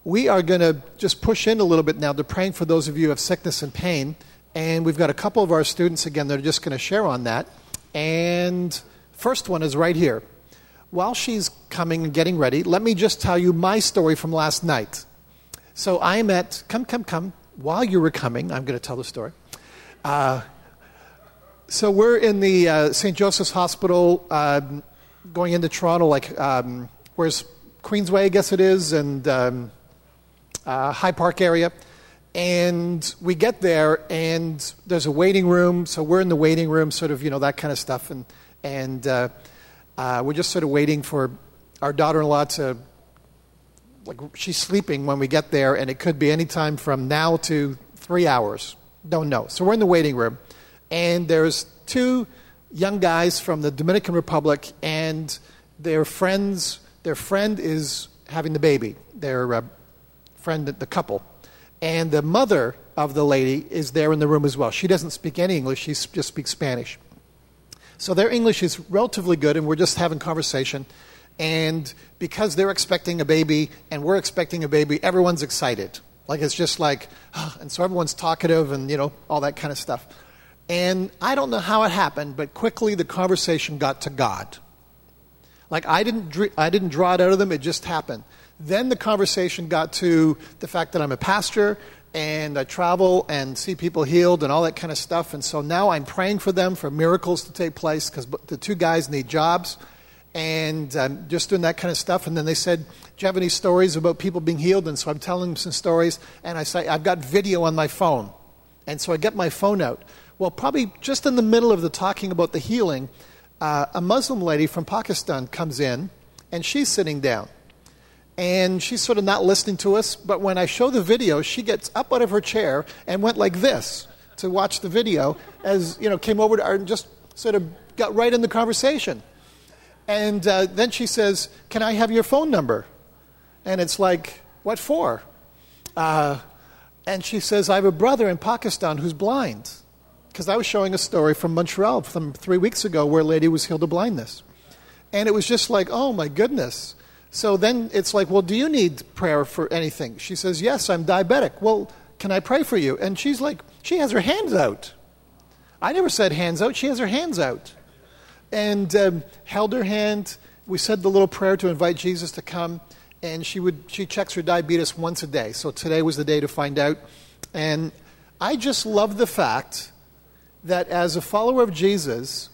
We are going to just push in a little bit now to praying for those of you who have sickness and pain. And we've got a couple of our students, again, that are just going to share on that. And first one is right here. While she's coming and getting ready, let me just tell you my story from last night. So I'm at, come. While you were coming, I'm going to tell the story. So we're in the St. Joseph's Hospital going into Toronto, where's Queensway, I guess it is, and High Park area. And we get there, and there's a waiting room. So we're in the waiting room, sort of, that kind of stuff. And we're just sort of waiting for our daughter-in-law to, she's sleeping when we get there, and it could be any time from now to 3 hours. Don't know. So we're in the waiting room, and there's two young guys from the Dominican Republic, and their friend is having the baby, their friend, the couple. And the mother of the lady is there in the room as well. She doesn't speak any English. She just speaks Spanish. So their English is relatively good, and we're just having conversation. And because they're expecting a baby and we're expecting a baby, everyone's excited. It's just and so everyone's talkative and, all that kind of stuff. And I don't know how it happened, but quickly the conversation got to God. I didn't draw it out of them, it just happened. Then the conversation got to the fact that I'm a pastor and I travel and see people healed and all that kind of stuff. And so now I'm praying for them for miracles to take place because the two guys need jobs and just doing that kind of stuff. And then they said, do you have any stories about people being healed? And so I'm telling them some stories. And I say, I've got video on my phone. And so I get my phone out. Well, probably just in the middle of the talking about the healing, a Muslim lady from Pakistan comes in and she's sitting down. And she's sort of not listening to us, but when I show the video, she gets up out of her chair and went like this to watch the video as, came over to her and just sort of got right in the conversation. And then she says, can I have your phone number? And it's like, what for? And she says, I have a brother in Pakistan who's blind. Because I was showing a story from Montreal from 3 weeks ago where a lady was healed of blindness. And it was just like, oh my goodness. So then it's like, well, do you need prayer for anything? She says, yes, I'm diabetic. Well, can I pray for you? And she's like, she has her hands out. I never said hands out. She has her hands out. And held her hand. We said the little prayer to invite Jesus to come. And she checks her diabetes once a day. So today was the day to find out. And I just love the fact that as a follower of Jesus,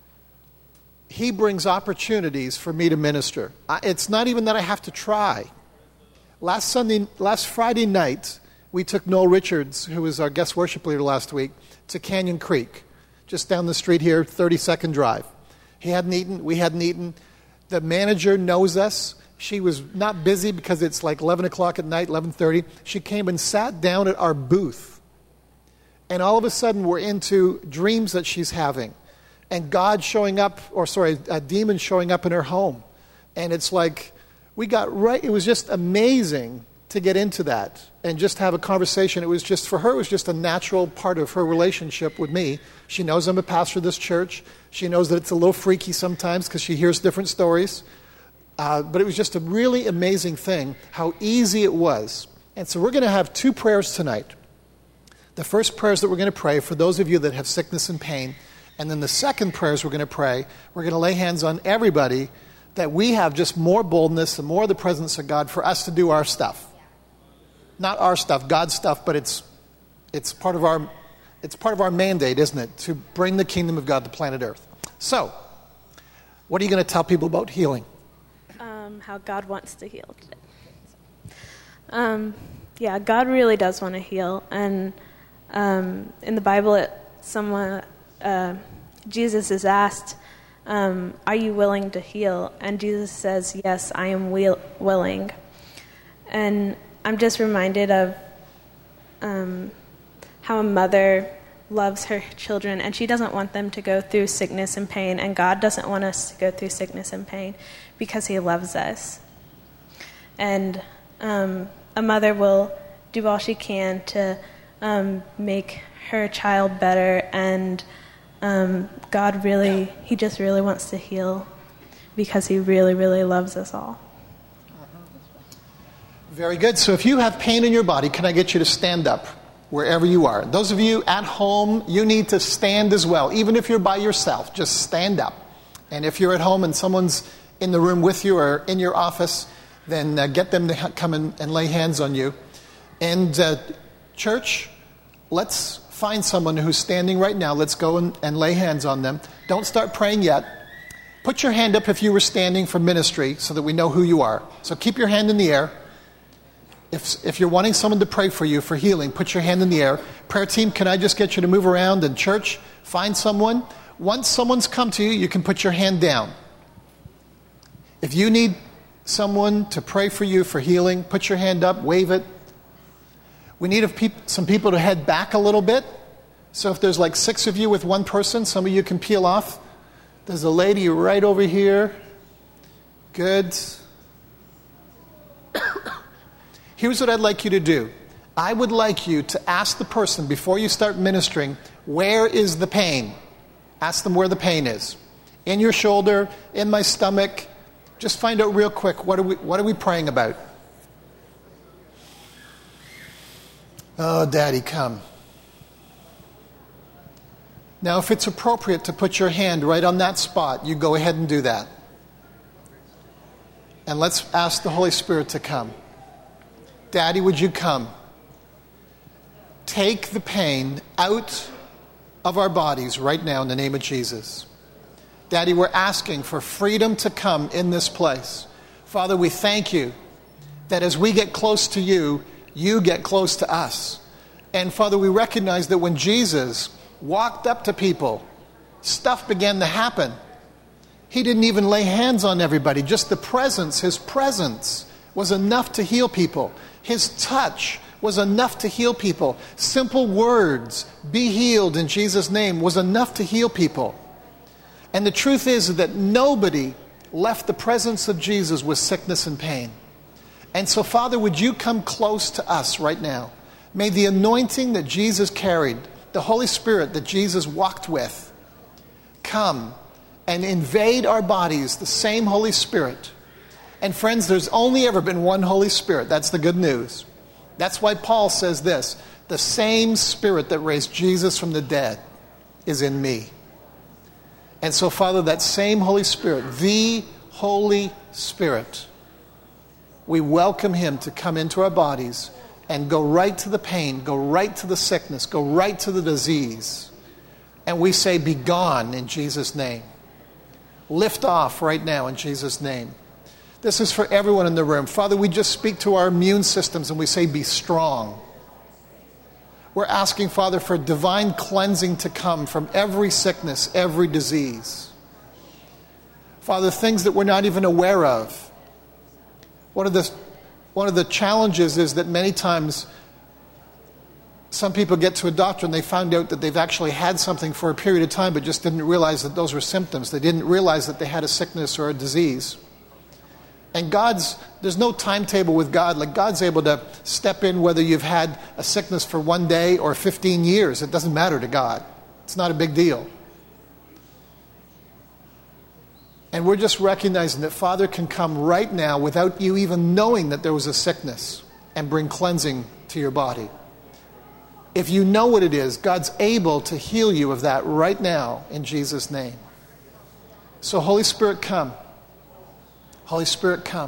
he brings opportunities for me to minister. It's not even that I have to try. Last Friday night, we took Noel Richards, who was our guest worship leader last week, to Canyon Creek, just down the street here, 30-second drive. He hadn't eaten, we hadn't eaten. The manager knows us. She was not busy because it's 11 o'clock at night, 11:30. She came and sat down at our booth. And all of a sudden, we're into dreams that she's having. And God showing up, a demon showing up in her home. And it's we got right, it was just amazing to get into that and just have a conversation. It was just, for her, it was just a natural part of her relationship with me. She knows I'm a pastor of this church. She knows that it's a little freaky sometimes because she hears different stories. But it was just a really amazing thing, how easy it was. And so we're going to have two prayers tonight. The first prayers that we're going to pray for those of you that have sickness and pain. And then the second prayers we're going to pray, we're going to lay hands on everybody that we have just more boldness and more of the presence of God for us to do our stuff. Not our stuff, God's stuff, but it's part of our mandate, isn't it? To bring the kingdom of God to planet Earth. So, what are you going to tell people about healing? How God wants to heal today. God really does want to heal. And in the Bible, Jesus is asked, are you willing to heal? And Jesus says, yes, I am willing. And I'm just reminded of how a mother loves her children, and she doesn't want them to go through sickness and pain, and God doesn't want us to go through sickness and pain because he loves us. And a mother will do all she can to make her child better, and God he just really wants to heal because he really, really loves us all. Very good. So if you have pain in your body, can I get you to stand up wherever you are? Those of you at home, you need to stand as well. Even if you're by yourself, just stand up. And if you're at home and someone's in the room with you or in your office, then get them to come and lay hands on you. And church, let's find someone who's standing right now. Let's go and lay hands on them. Don't start praying yet. Put your hand up if you were standing for ministry so that we know who you are. So keep your hand in the air. If you're wanting someone to pray for you for healing, put your hand in the air. Prayer team, can I just get you to move around? And church, find someone. Once someone's come to you, you can put your hand down. If you need someone to pray for you for healing, put your hand up, wave it. We need some people to head back a little bit. So if there's like 6 of you with one person, some of you can peel off. There's a lady right over here. Good. Here's what I'd like you to do. I would like you to ask the person before you start ministering, where is the pain? Ask them where the pain is. In your shoulder, in my stomach. Just find out real quick, what are we praying about? Oh, Daddy, come. Now, if it's appropriate to put your hand right on that spot, you go ahead and do that. And let's ask the Holy Spirit to come. Daddy, would you come? Take the pain out of our bodies right now in the name of Jesus. Daddy, we're asking for freedom to come in this place. Father, we thank you that as we get close to you, you get close to us. And Father, we recognize that when Jesus walked up to people, stuff began to happen. He didn't even lay hands on everybody. Just the presence, his presence was enough to heal people. His touch was enough to heal people. Simple words, be healed in Jesus' name, was enough to heal people. And the truth is that nobody left the presence of Jesus with sickness and pain. And so, Father, would you come close to us right now? May the anointing that Jesus carried, the Holy Spirit that Jesus walked with, come and invade our bodies, the same Holy Spirit. And friends, there's only ever been one Holy Spirit. That's the good news. That's why Paul says this, the same Spirit that raised Jesus from the dead is in me. And so, Father, that same Holy Spirit, the Holy Spirit, we welcome him to come into our bodies and go right to the pain, go right to the sickness, go right to the disease. And we say, be gone in Jesus' name. Lift off right now in Jesus' name. This is for everyone in the room. Father, we just speak to our immune systems and we say, be strong. We're asking, Father, for divine cleansing to come from every sickness, every disease. Father, things that we're not even aware of. One of the challenges is that many times some people get to a doctor and they found out that they've actually had something for a period of time but just didn't realize that those were symptoms. They didn't realize that they had a sickness or a disease. And there's no timetable with God. Like, God's able to step in whether you've had a sickness for 1 day or 15 years. It doesn't matter to God. It's not a big deal. And we're just recognizing that Father can come right now without you even knowing that there was a sickness and bring cleansing to your body. If you know what it is, God's able to heal you of that right now in Jesus' name. So Holy Spirit, come. Holy Spirit, come.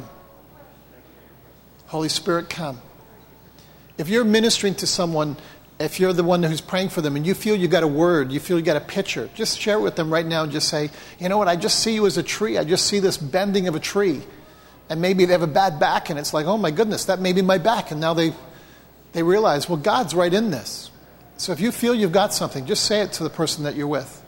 Holy Spirit, come. If you're ministering to someone, if you're the one who's praying for them and you feel you got a word, you feel you got a picture, just share it with them right now and just say, you know what, I just see you as a tree. I just see this bending of a tree. And maybe they have a bad back and it's like, oh my goodness, that may be my back. And now they realize, well, God's right in this. So if you feel you've got something, just say it to the person that you're with.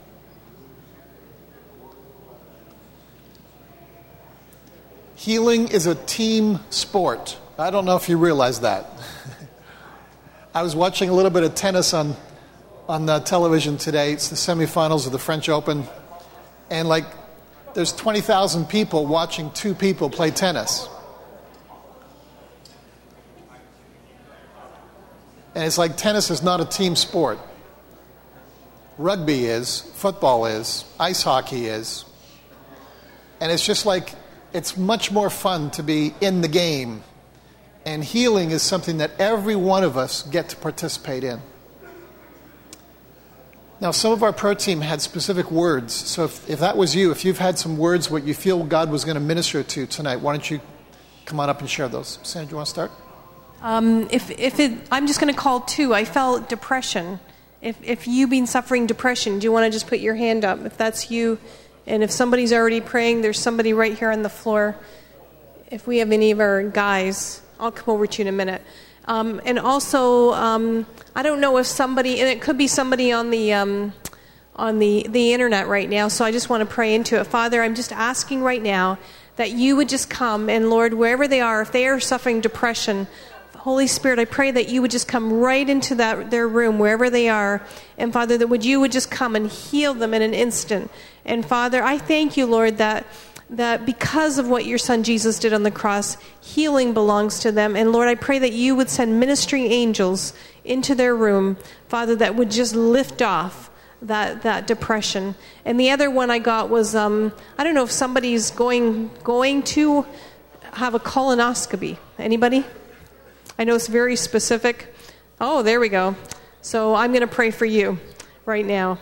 Healing is a team sport. I don't know if you realize that. I was watching a little bit of tennis on television today. It's the semifinals of the French Open. And there's 20,000 people watching 2 people play tennis. And it's like tennis is not a team sport. Rugby is, football is, ice hockey is. And it's just like, it's much more fun to be in the game And healing is something that every one of us get to participate in. Now, some of our prayer team had specific words. So if that was you, if you've had some words what you feel God was going to minister to tonight, why don't you come on up and share those? Sandra, do you want to start? I'm just going to call two. I felt depression. If you've been suffering depression, do you want to just put your hand up? If that's you, and if somebody's already praying, there's somebody right here on the floor. If we have any of our guys, I'll come over to you in a minute. And also, I don't know if somebody, and it could be somebody on the internet right now, so I just want to pray into it. Father, I'm just asking right now that you would just come, and Lord, wherever they are, if they are suffering depression, Holy Spirit, I pray that you would just come right into their room, wherever they are, and Father, that you would just come and heal them in an instant. And Father, I thank you, Lord, that because of what your son Jesus did on the cross, healing belongs to them. And Lord, I pray that you would send ministering angels into their room, Father, that would just lift off that depression. And the other one I got was, I don't know if somebody's going to have a colonoscopy. Anybody? I know it's very specific. Oh, there we go. So I'm going to pray for you right now.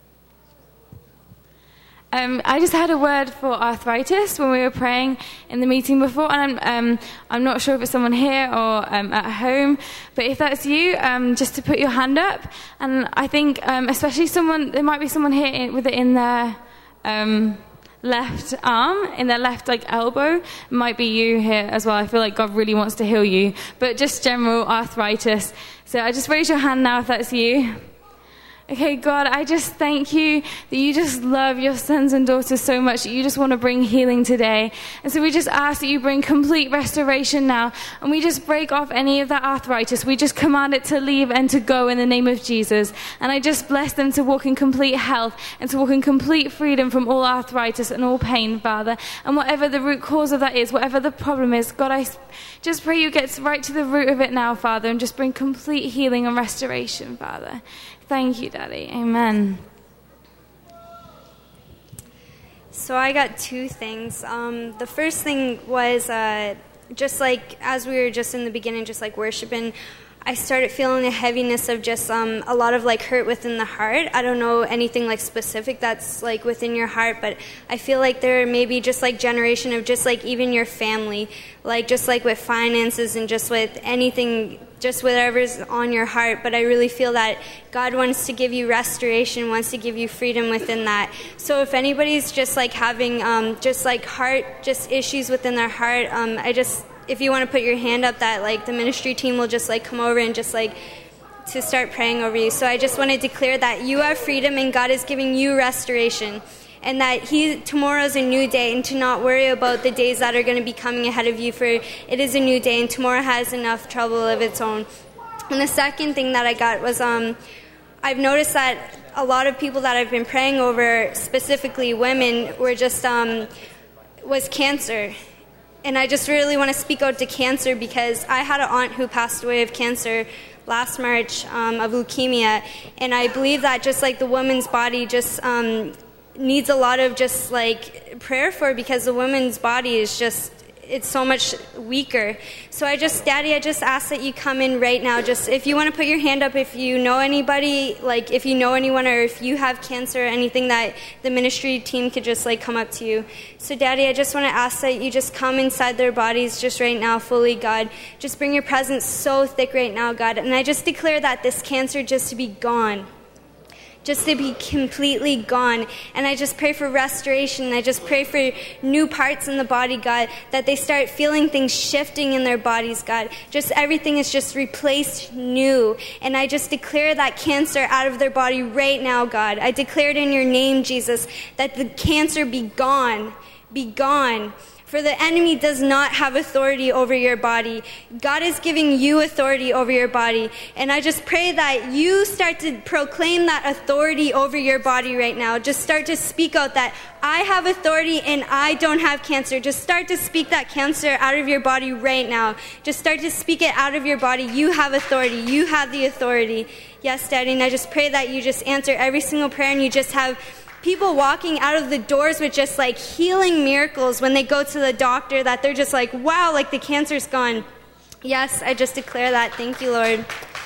I just had a word for arthritis when we were praying in the meeting before, and I'm not sure if it's someone here or at home, but if that's you, just to put your hand up. And I think especially there might be someone here with it in their left arm, in their left elbow. It might be you here as well. I feel like God really wants to heal you, but just general arthritis. So I just raise your hand now if that's you. Okay, God, I just thank you that you just love your sons and daughters so much that you just want to bring healing today. And so we just ask that you bring complete restoration now. And we just break off any of that arthritis. We just command it to leave and to go in the name of Jesus. And I just bless them to walk in complete health and to walk in complete freedom from all arthritis and all pain, Father. And whatever the root cause of that is, whatever the problem is, God, I just pray you get right to the root of it now, Father, and just bring complete healing and restoration, Father. Thank you, Daddy. Amen. So I got two things. The first thing was just like as we were just in the beginning, just like worshiping, I started feeling a heaviness of just a lot of hurt within the heart. I don't know anything specific that's within your heart, but I feel like there may be just generation of just even your family, just with finances and just with anything, just whatever's on your heart. But I really feel that God wants to give you restoration, wants to give you freedom within that. So if anybody's just having heart issues within their heart, if you want to put your hand up, that the ministry team will just come over and just to start praying over you. So I just want to declare that you have freedom and God is giving you restoration. And that tomorrow's a new day, and to not worry about the days that are going to be coming ahead of you, for it is a new day, and tomorrow has enough trouble of its own. And the second thing that I got was I've noticed that a lot of people that I've been praying over, specifically women, were just was cancer. And I just really want to speak out to cancer, because I had an aunt who passed away of cancer last March, of leukemia, and I believe that just the woman's body just needs a lot of just prayer for, because the woman's body is it's so much weaker. So Daddy, I just ask that you come in right now. Just if you want to put your hand up, if you know anybody, if you know anyone, or if you have cancer or anything, that the ministry team could just come up to you. So Daddy, I just want to ask that you just come inside their bodies just right now fully, God. Just bring your presence so thick right now, God. And I just declare that this cancer just to be gone. Just to be completely gone. And I just pray for restoration. I just pray for new parts in the body, God, that they start feeling things shifting in their bodies, God. Just everything is just replaced new. And I just declare that cancer out of their body right now, God. I declare it in your name, Jesus, that the cancer be gone. Be gone. For the enemy does not have authority over your body. God is giving you authority over your body. And I just pray that you start to proclaim that authority over your body right now. Just start to speak out that I have authority and I don't have cancer. Just start to speak that cancer out of your body right now. Just start to speak it out of your body. You have authority. You have the authority. Yes, Daddy. And I just pray that you just answer every single prayer, and you just have people walking out of the doors with just healing miracles when they go to the doctor, that they're just wow, the cancer's gone. Yes, I just declare that. Thank you, Lord.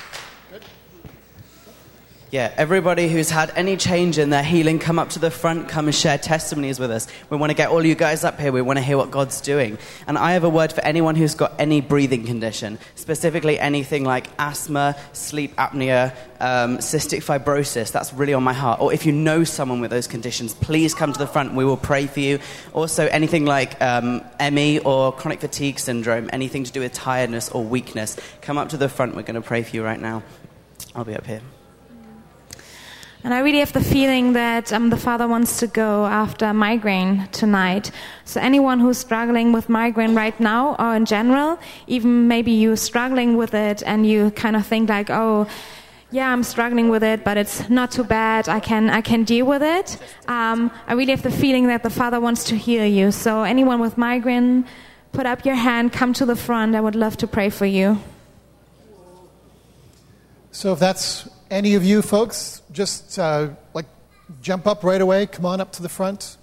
Yeah, everybody who's had any change in their healing, come up to the front, come and share testimonies with us. We want to get all you guys up here. We want to hear what God's doing. And I have a word for anyone who's got any breathing condition, specifically anything like asthma, sleep apnea, cystic fibrosis. That's really on my heart. Or if you know someone with those conditions, please come to the front. We will pray for you. Also, anything like ME or chronic fatigue syndrome, anything to do with tiredness or weakness, come up to the front. We're going to pray for you right now. I'll be up here. And I really have the feeling that the Father wants to go after migraine tonight. So anyone who's struggling with migraine right now, or in general, even maybe you're struggling with it and you kind of think like, oh, yeah, I'm struggling with it, but it's not too bad. I can deal with it. I really have the feeling that the Father wants to heal you. So anyone with migraine, put up your hand, come to the front. I would love to pray for you. So if that's any of you folks, just jump up right away. Come on up to the front.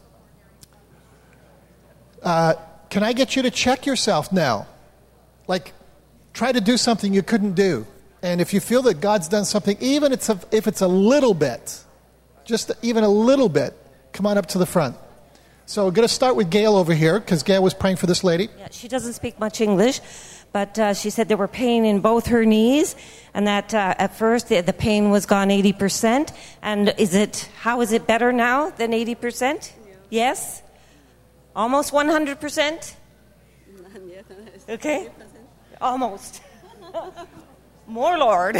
Can I get you to check yourself now? Try to do something you couldn't do. And if you feel that God's done something, even if it's a little bit, just even a little bit, come on up to the front. So we're going to start with Gail over here, because Gail was praying for this lady. Yeah, she doesn't speak much English, but she said there were pain in both her knees, and that at first the pain was gone 80%. And how is it better now than 80%? Yeah. Yes? Almost 100%? Okay? Almost. More, Lord.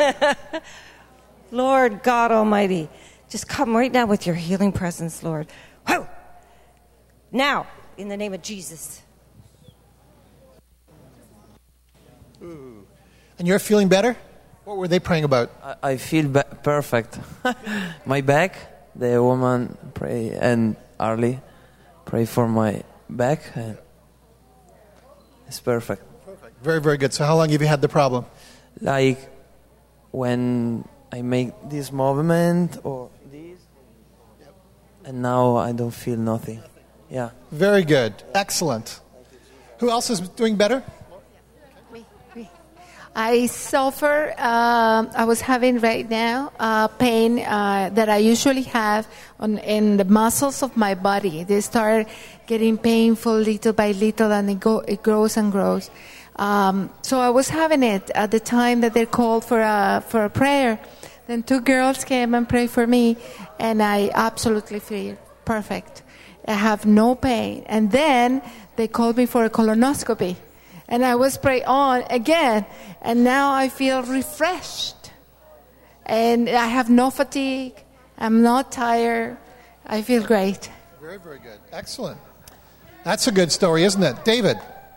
Lord God Almighty, just come right now with your healing presence, Lord. Whoa! Now, in the name of Jesus. Ooh. And you're feeling better? What were they praying about? I feel perfect. My back, the woman pray, and Arlie pray for my back. And it's perfect. Perfect. Very, very good. So how long have you had the problem? Like when I make this movement or this, and now I don't feel nothing. Yeah. Very good. Excellent. Who else is doing better? I suffer, I was having right now pain that I usually have in the muscles of my body. They start getting painful little by little, and it grows and grows. So I was having it at the time that they called for a prayer. Then 2 girls came and prayed for me, and I absolutely feel perfect. I have no pain. And then they called me for a colonoscopy. And I was praying on again, and now I feel refreshed. And I have no fatigue. I'm not tired. I feel great. Very, very good. Excellent. That's a good story, isn't it? David?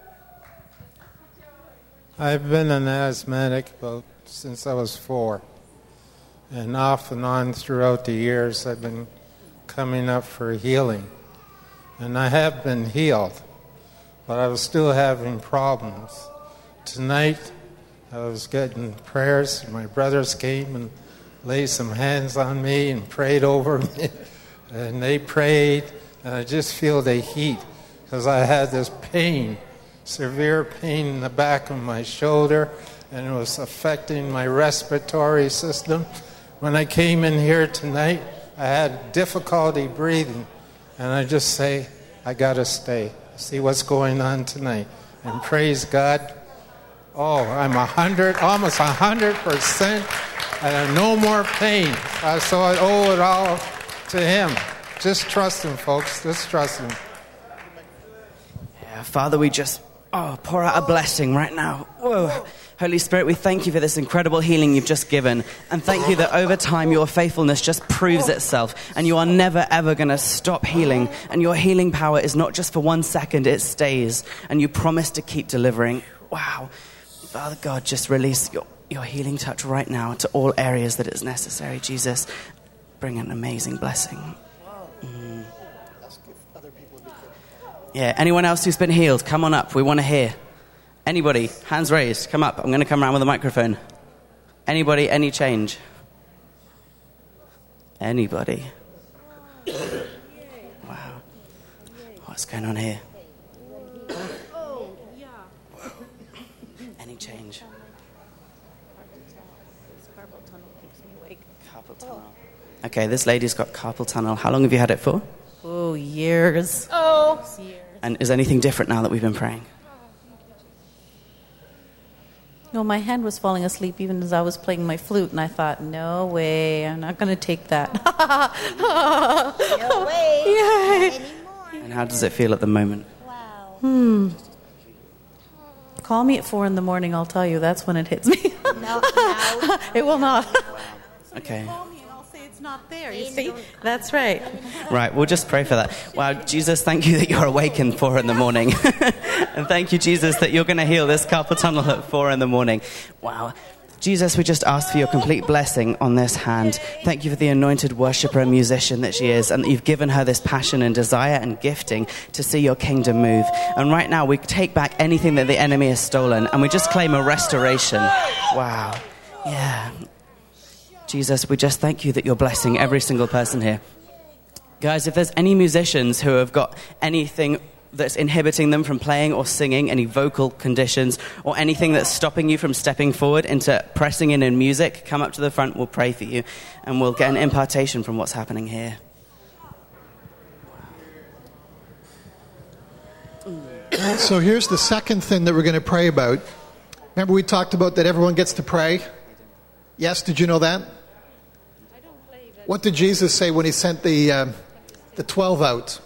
I've been an asthmatic since I was 4. And off and on throughout the years, I've been coming up for healing. And I have been healed, but I was still having problems. Tonight, I was getting prayers. My brothers came and laid some hands on me and prayed over me. And they prayed, and I just feel the heat, because I had this pain, severe pain in the back of my shoulder, and it was affecting my respiratory system. When I came in here tonight, I had difficulty breathing. And I just say, I got to stay, see what's going on tonight. And praise God. Oh, I'm almost 100%. I have no more pain. So I owe it all to Him. Just trust Him, folks. Just trust Him. Yeah, Father, we just pour out a blessing right now. Whoa. Holy Spirit, we thank you for this incredible healing you've just given. And thank you that over time your faithfulness just proves itself. And you are never, ever going to stop healing. And your healing power is not just for 1 second, it stays. And you promise to keep delivering. Wow. Father God, just release your healing touch right now to all areas that is necessary. Jesus, bring an amazing blessing. Yeah, anyone else who's been healed, come on up. We want to hear. Anybody, hands raised, come up. I'm going to come around with a microphone. Anybody, any change? Anybody? Wow. What's going on here? Okay, this lady's got carpal tunnel. How long have you had it for? Oh, years. And is anything different now that we've been praying? No, my hand was falling asleep even as I was playing my flute, and I thought, no way, I'm not going to take that. No way. Yay. And how does it feel at the moment? Call me at 4 a.m, I'll tell you. That's when it hits me. No. It will not. Okay. Call me and I'll say it's not there. You see? That's right. Right, we'll just pray for that. Wow, Jesus, thank you that you're awake at 4 a.m. And thank you, Jesus, that you're going to heal this carpal tunnel at 4 a.m. Wow. Jesus, we just ask for your complete blessing on this hand. Thank you for the anointed worshiper and musician that she is, and that you've given her this passion and desire and gifting to see your kingdom move. And right now, we take back anything that the enemy has stolen, and we just claim a restoration. Wow. Yeah. Jesus, we just thank you that you're blessing every single person here. Guys, if there's any musicians who have got anything that's inhibiting them from playing or singing, any vocal conditions, or anything that's stopping you from stepping forward into pressing in music, come up to the front, we'll pray for you, and we'll get an impartation from what's happening here. So here's the second thing that we're going to pray about. Remember we talked about that everyone gets to pray? Yes, did you know that? What did Jesus say when he sent the 12 out?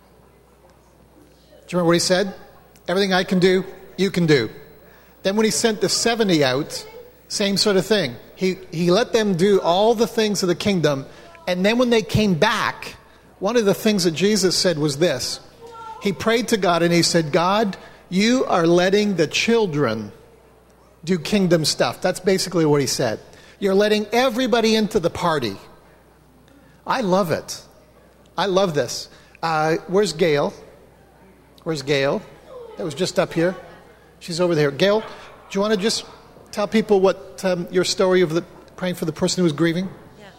Do you remember what he said? Everything I can do, you can do. Then when he sent the 70 out, same sort of thing. He let them do all the things of the kingdom, and then when they came back, one of the things that Jesus said was this. He prayed to God and he said, God, you are letting the children do kingdom stuff. That's basically what he said. You're letting everybody into the party. I love it. I love this. Where's Gail? Where's Gail? That was just up here. She's over there. Gail, do you want to just tell people what your story of praying for the person who was grieving?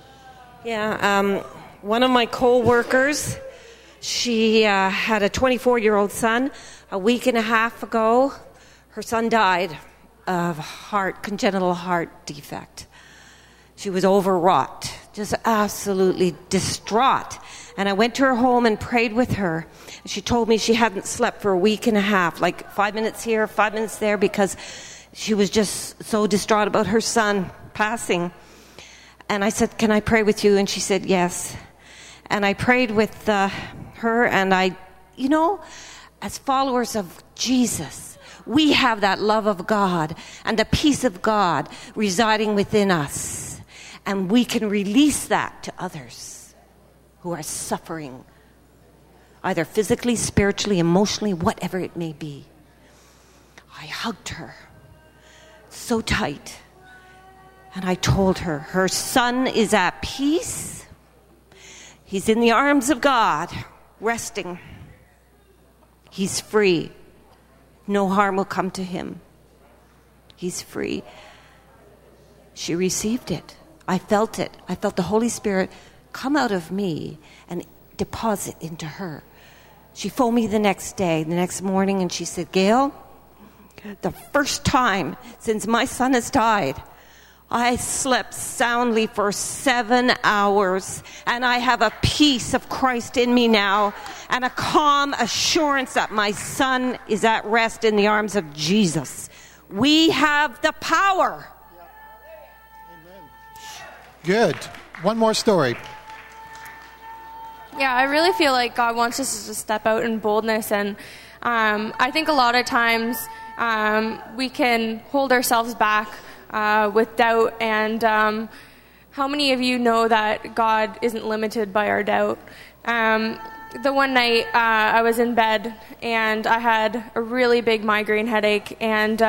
Yeah. One of my co-workers, she had a 24-year-old son. A week and a half ago, her son died of congenital heart defect. She was overwrought, just absolutely distraught. And I went to her home and prayed with her. She told me she hadn't slept for a week and a half, like 5 minutes here, 5 minutes there, because she was just so distraught about her son passing. And I said, can I pray with you? And she said, yes. And I prayed with her, and as followers of Jesus, we have that love of God and the peace of God residing within us. And we can release that to others who are suffering, either physically, spiritually, emotionally, whatever it may be. I hugged her so tight, and I told her, her son is at peace. He's in the arms of God, resting. He's free. No harm will come to him. He's free. She received it. I felt it. I felt the Holy Spirit come out of me and deposit into her. She phoned me the next morning, and she said, Gail, the first time since my son has died, I slept soundly for 7 hours, and I have a peace of Christ in me now, and a calm assurance that my son is at rest in the arms of Jesus. We have the power. Good. One more story. Yeah, I really feel like God wants us to step out in boldness, and I think a lot of times we can hold ourselves back with doubt, and how many of you know that God isn't limited by our doubt? The one night I was in bed, and I had a really big migraine headache, and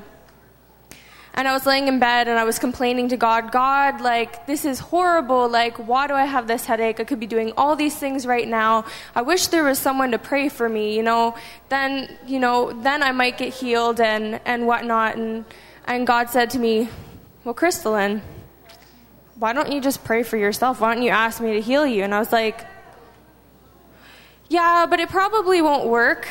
I was laying in bed, and I was complaining to God, like, this is horrible. Like, why do I have this headache? I could be doing all these things right now. I wish there was someone to pray for me, Then I might get healed and whatnot. And God said to me, well, Crystalline, why don't you just pray for yourself? Why don't you ask me to heal you? And I was like, yeah, but it probably won't work.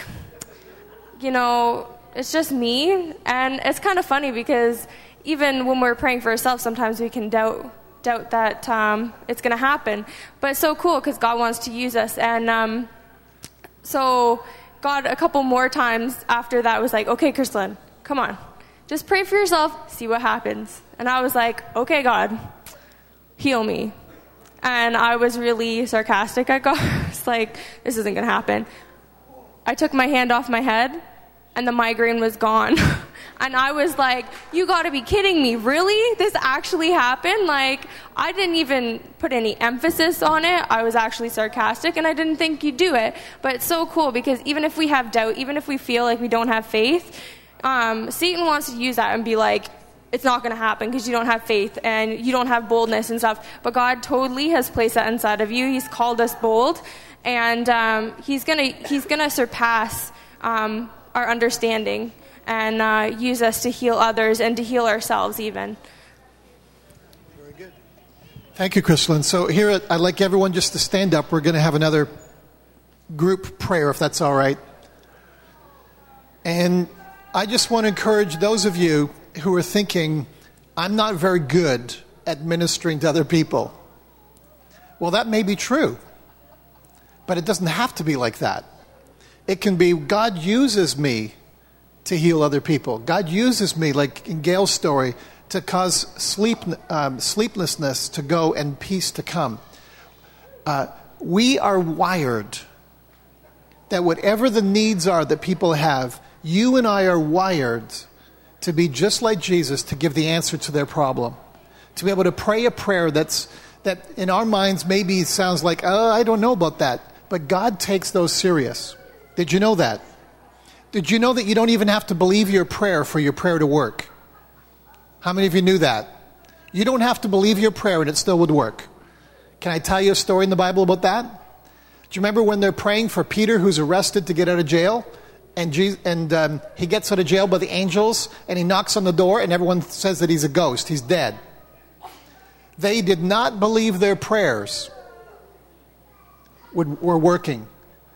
It's just me. And it's kind of funny because even when we're praying for ourselves, sometimes we can doubt doubt that it's going to happen. But it's so cool because God wants to use us. And so God, a couple more times after that, was like, okay, Kristlyn, come on. Just pray for yourself, see what happens. And I was like, okay, God, heal me. And I was really sarcastic at God. It's like, this isn't going to happen. I took my hand off my head, and the migraine was gone. And I was like, you got to be kidding me. Really? This actually happened? Like, I didn't even put any emphasis on it. I was actually sarcastic, and I didn't think you'd do it. But it's so cool because even if we have doubt, even if we feel like we don't have faith, Satan wants to use that and be like, it's not going to happen because you don't have faith and you don't have boldness and stuff. But God totally has placed that inside of you. He's called us bold, and he's gonna surpass our understanding and use us to heal others and to heal ourselves even. Very good. Thank you, Kristlyn. So here, I'd like everyone just to stand up. We're going to have another group prayer, if that's all right. And I just want to encourage those of you who are thinking, I'm not very good at ministering to other people. Well, that may be true, but it doesn't have to be like that. It can be, God uses me to heal other people. God uses me, like in Gail's story, to cause sleeplessness to go and peace to come. We are wired that whatever the needs are that people have, you and I are wired to be just like Jesus, to give the answer to their problem. To be able to pray a prayer that in our minds maybe sounds like, oh, I don't know about that. But God takes those serious. Did you know that? Did you know that you don't even have to believe your prayer for your prayer to work? How many of you knew that? You don't have to believe your prayer and it still would work. Can I tell you a story in the Bible about that? Do you remember when they're praying for Peter, who's arrested to get out of jail? And he gets out of jail by the angels, and he knocks on the door, and everyone says that he's a ghost. He's dead. They did not believe their prayers were working.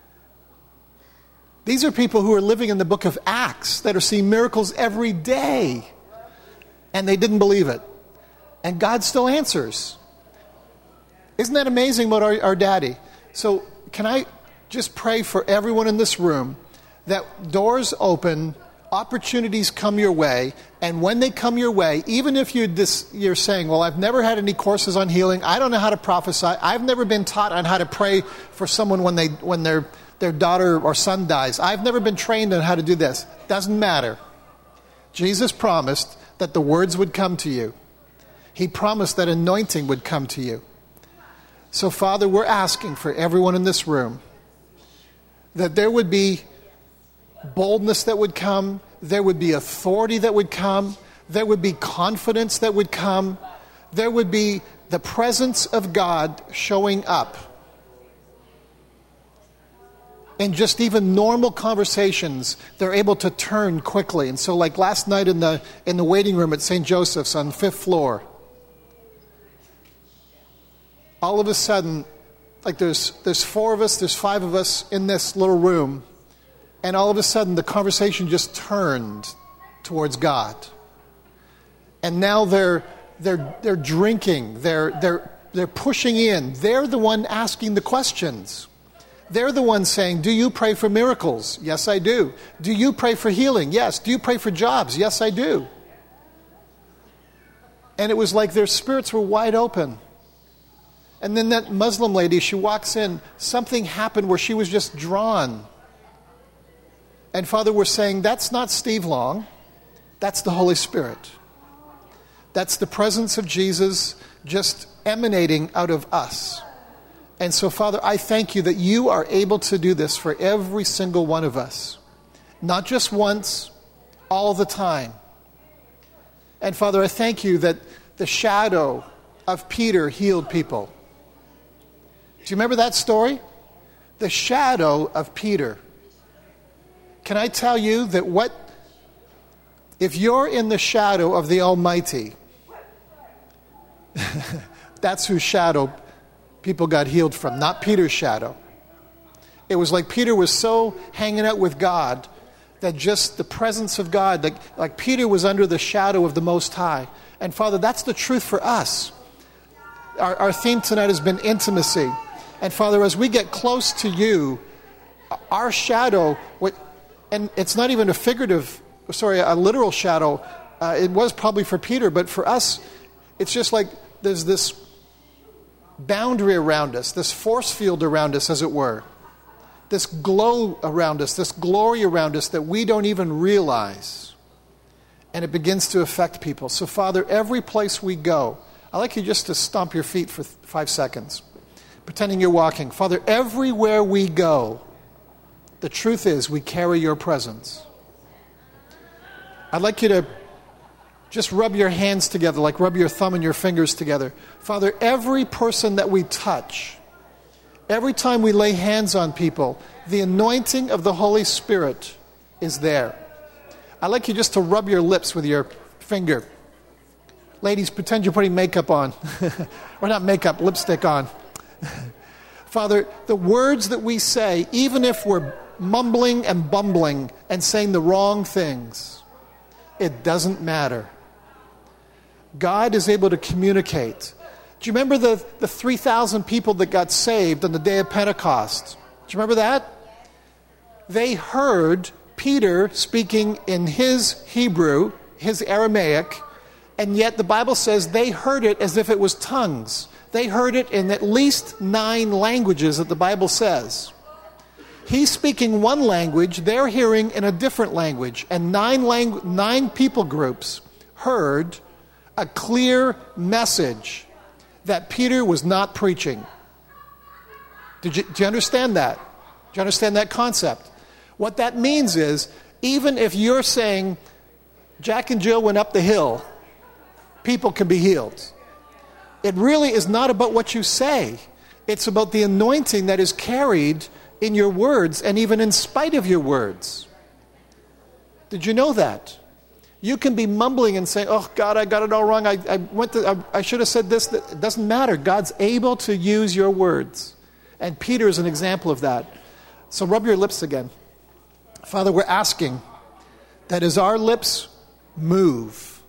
These are people who are living in the book of Acts that are seeing miracles every day, and they didn't believe it. And God still answers. Isn't that amazing about our daddy? So can I just pray for everyone in this room that doors open, opportunities come your way, and when they come your way, even if you're saying, well, I've never had any courses on healing, I don't know how to prophesy, I've never been taught on how to pray for someone when their daughter or son dies, I've never been trained on how to do this. Doesn't matter. Jesus promised that the words would come to you. He promised that anointing would come to you. So, Father, we're asking for everyone in this room that there would be boldness that would come, there would be authority that would come, there would be confidence that would come, there would be the presence of God showing up. And just even normal conversations, they're able to turn quickly. And so like last night in the waiting room at St. Joseph's on the 5th floor, all of a sudden, like there's 4 of us, there's 5 of us in this little room, and all of a sudden the conversation just turned towards God. And now they're drinking, they're pushing in. They're the one asking the questions. They're the ones saying, do you pray for miracles? Yes, I do. Do you pray for healing? Yes. Do you pray for jobs? Yes, I do. And it was like their spirits were wide open. And then that Muslim lady, she walks in, something happened where she was just drawn. And Father, we're saying, that's not Steve Long. That's the Holy Spirit. That's the presence of Jesus just emanating out of us. And so, Father, I thank you that you are able to do this for every single one of us. Not just once, all the time. And Father, I thank you that the shadow of Peter healed people. Do you remember that story? The shadow of Peter. Can I tell you that if you're in the shadow of the Almighty, that's whose shadow people got healed from, not Peter's shadow. It was like Peter was so hanging out with God that just the presence of God, like Peter was under the shadow of the Most High. And Father, that's the truth for us. Our theme tonight has been intimacy. And Father, as we get close to you, our shadow, and it's not even a literal shadow. It was probably for Peter, but for us, it's just like there's this boundary around us, this force field around us, as it were. This glow around us, this glory around us that we don't even realize. And it begins to affect people. So, Father, every place we go, I'd like you just to stomp your feet for 5 seconds, pretending you're walking. Father, everywhere we go, the truth is we carry your presence. I'd like you to just rub your hands together, like rub your thumb and your fingers together. Father, every person that we touch, every time we lay hands on people, the anointing of the Holy Spirit is there. I'd like you just to rub your lips with your finger. Ladies, pretend you're putting makeup on. Or not makeup, lipstick on. Father, the words that we say, even if we're mumbling and bumbling and saying the wrong things, it doesn't matter. God is able to communicate. Do you remember the 3,000 people that got saved on the day of Pentecost? Do you remember that? They heard Peter speaking in his Hebrew, his Aramaic, and yet the Bible says they heard it as if it was tongues. They heard it in at least 9 languages that the Bible says. He's speaking one language, they're hearing in a different language, and 9 people groups heard a clear message that Peter was not preaching. Do you understand that? Do you understand that concept? What that means is, even if you're saying, Jack and Jill went up the hill, people can be healed. It really is not about what you say. It's about the anointing that is carried in your words and even in spite of your words. Did you know that? You can be mumbling and saying, oh God, I got it all wrong. I should have said this. It doesn't matter. God's able to use your words. And Peter is an example of that. So rub your lips again. Father, we're asking that as our lips move,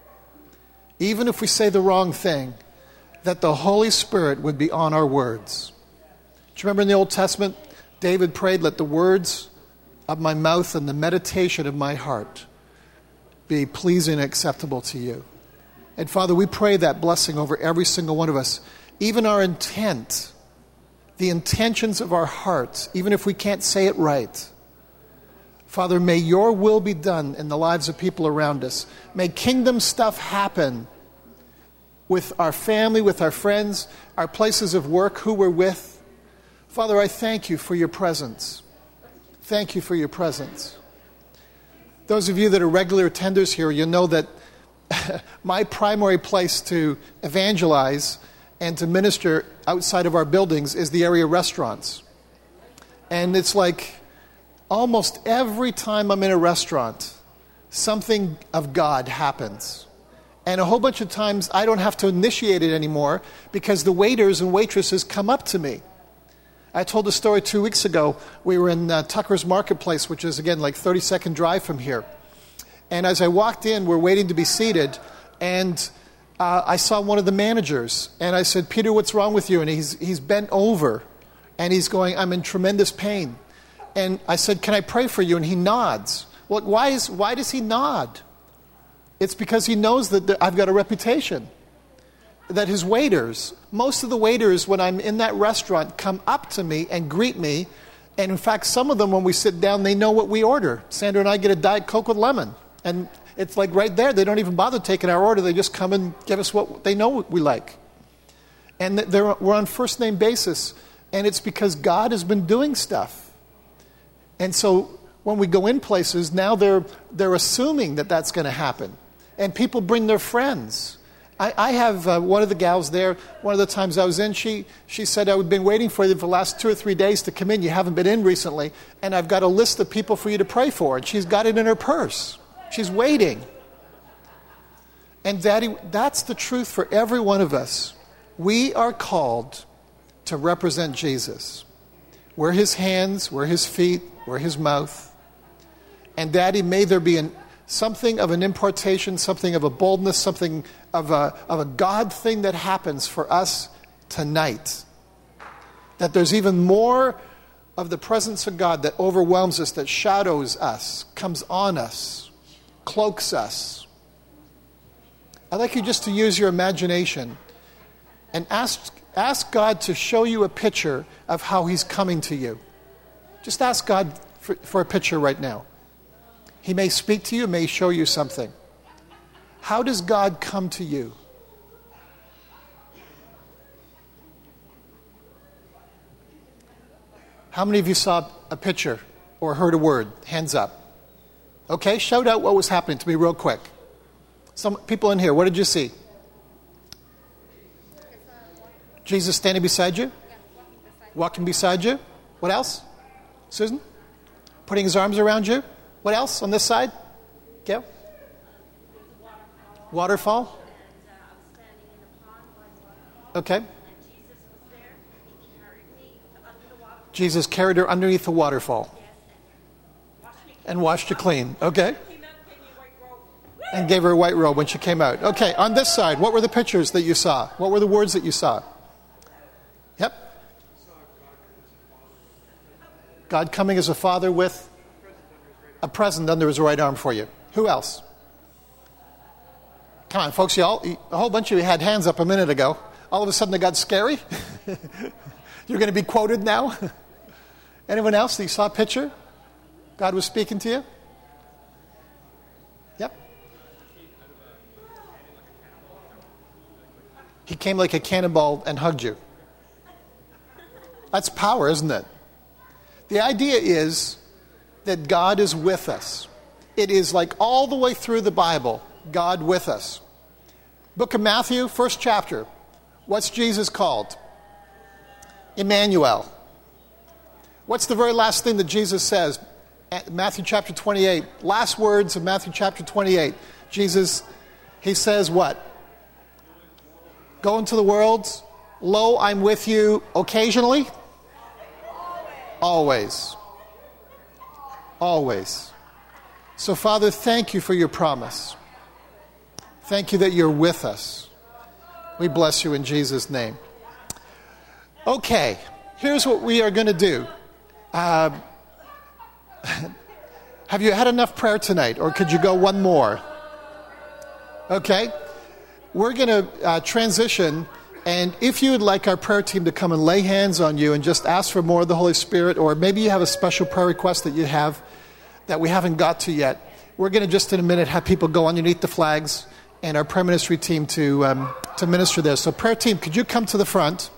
even if we say the wrong thing, that the Holy Spirit would be on our words. Do you remember in the Old Testament, David prayed, let the words of my mouth and the meditation of my heart be pleasing and acceptable to you. And Father, we pray that blessing over every single one of us. Even our intent, the intentions of our hearts, even if we can't say it right. Father, may your will be done in the lives of people around us. May kingdom stuff happen with our family, with our friends, our places of work, who we're with. Father, I thank you for your presence. Thank you for your presence. Those of you that are regular attenders here, you know that my primary place to evangelize and to minister outside of our buildings is the area restaurants. And it's like almost every time I'm in a restaurant, something of God happens. And a whole bunch of times I don't have to initiate it anymore because the waiters and waitresses come up to me. I told a story 2 weeks ago. We were in Tucker's Marketplace, which is, again, like 30-second drive from here. And as I walked in, we're waiting to be seated, and I saw one of the managers. And I said, Peter, what's wrong with you? And he's bent over, and he's going, I'm in tremendous pain. And I said, can I pray for you? And he nods. Well, why does he nod? It's because he knows that I've got a reputation. That his waiters, most of the waiters when I'm in that restaurant come up to me and greet me. And in fact, some of them when we sit down, they know what we order. Sandra and I get a Diet Coke with lemon. And it's like right there, they don't even bother taking our order. They just come and give us what they know we like. And we're on first name basis. And it's because God has been doing stuff. And so when we go in places, now they're assuming that that's going to happen. And people bring their friends. I have one of the gals there, one of the times I was in, she said, I've been waiting for you for the last 2 or 3 days to come in. You haven't been in recently. And I've got a list of people for you to pray for. And she's got it in her purse. She's waiting. And Daddy, that's the truth for every one of us. We are called to represent Jesus. We're his hands, we're his feet, we're his mouth. And Daddy, may there be something of an impartation, something of a boldness, something of a God thing that happens for us tonight. That there's even more of the presence of God that overwhelms us, that shadows us, comes on us, cloaks us. I'd like you just to use your imagination and ask God to show you a picture of how he's coming to you. Just ask God for a picture right now. He may speak to you, may show you something. How does God come to you? How many of you saw a picture or heard a word? Hands up. Okay, shout out what was happening to me real quick. Some people in here, what did you see? Jesus standing beside you? Walking beside you? What else? Susan? Putting his arms around you? What else on this side? Gail? Waterfall? Okay. Jesus carried her underneath the waterfall and washed her clean. Okay. And gave her a white robe when she came out. Okay, on this side, what were the pictures that you saw? What were the words that you saw? Yep. God coming as a father with a present under his right arm for you. Who else? Come on, folks, a whole bunch of you had hands up a minute ago. All of a sudden it got scary. You're going to be quoted now. Anyone else that you saw a picture? God was speaking to you? Yep. He came like a cannonball and hugged you. That's power, isn't it? The idea is that God is with us. It is like all the way through the Bible, God with us. Book of Matthew, first chapter. What's Jesus called? Emmanuel. What's the very last thing that Jesus says? Matthew chapter 28. Last words of Matthew chapter 28. Jesus, he says what? Go into the world. Lo, I'm with you occasionally. Always. Always. So, Father, thank you for your promise. Thank you that you're with us. We bless you in Jesus' name. Okay, here's what we are going to do. Have you had enough prayer tonight, or could you go one more? Okay, we're going to transition, and if you would like our prayer team to come and lay hands on you and just ask for more of the Holy Spirit, or maybe you have a special prayer request that you have that we haven't got to yet, we're going to just in a minute have people go underneath the flags and our prayer ministry team to minister there. So prayer team, could you come to the front?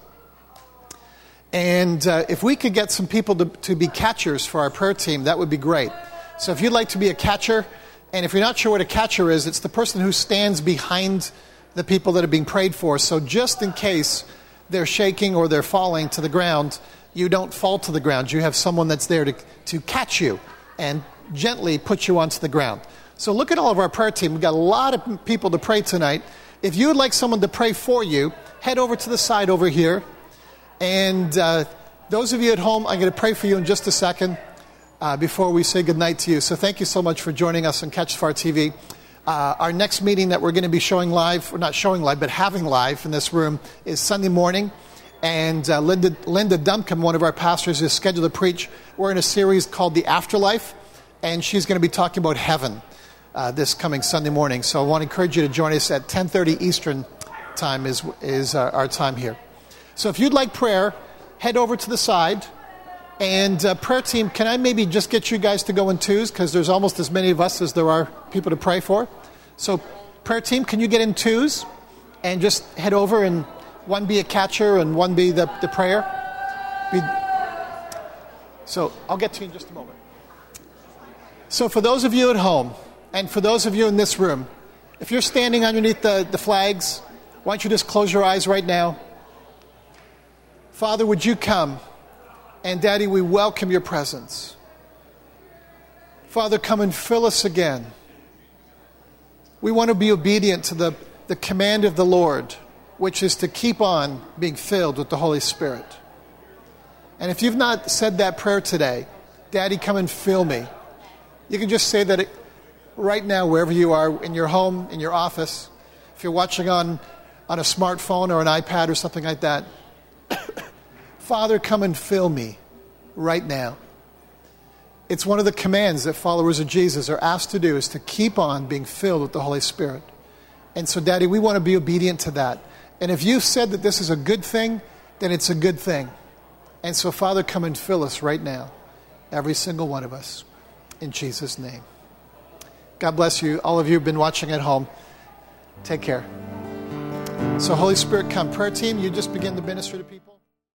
And if we could get some people to be catchers for our prayer team, that would be great. So if you'd like to be a catcher, and if you're not sure what a catcher is, it's the person who stands behind the people that are being prayed for. So just in case they're shaking or they're falling to the ground, you don't fall to the ground. You have someone that's there to catch you and gently put you onto the ground. So look at all of our prayer team. We've got a lot of people to pray tonight. If you would like someone to pray for you, head over to the side over here. And those of you at home, I'm going to pray for you in just a second before we say goodnight to you. So thank you so much for joining us on Catch Fire TV. Our next meeting that we're going to be showing live, or not showing live, but having live in this room is Sunday morning. And Linda Dumpkin, one of our pastors, is scheduled to preach. We're in a series called The Afterlife, and she's going to be talking about heaven this coming Sunday morning. So I want to encourage you to join us at 10:30 Eastern time is our time here. So if you'd like prayer, head over to the side. And prayer team, can I maybe just get you guys to go in twos? Because there's almost as many of us as there are people to pray for. So prayer team, can you get in twos? And just head over and one be a catcher and one be the prayer. So I'll get to you in just a moment. So for those of you at home, and for those of you in this room, if you're standing underneath the flags, why don't you just close your eyes right now? Father, would you come? And Daddy, we welcome your presence. Father, come and fill us again. We want to be obedient to the command of the Lord, which is to keep on being filled with the Holy Spirit. And if you've not said that prayer today, Daddy, come and fill me. You can just say that right now, wherever you are, in your home, in your office, if you're watching on a smartphone or an iPad or something like that, Father, come and fill me right now. It's one of the commands that followers of Jesus are asked to do, is to keep on being filled with the Holy Spirit. And so, Daddy, we want to be obedient to that. And if you've said that this is a good thing, then it's a good thing. And so, Father, come and fill us right now, every single one of us, in Jesus' name. God bless you. All of you who have been watching at home, take care. So, Holy Spirit, come. Prayer team, you just begin to minister to people.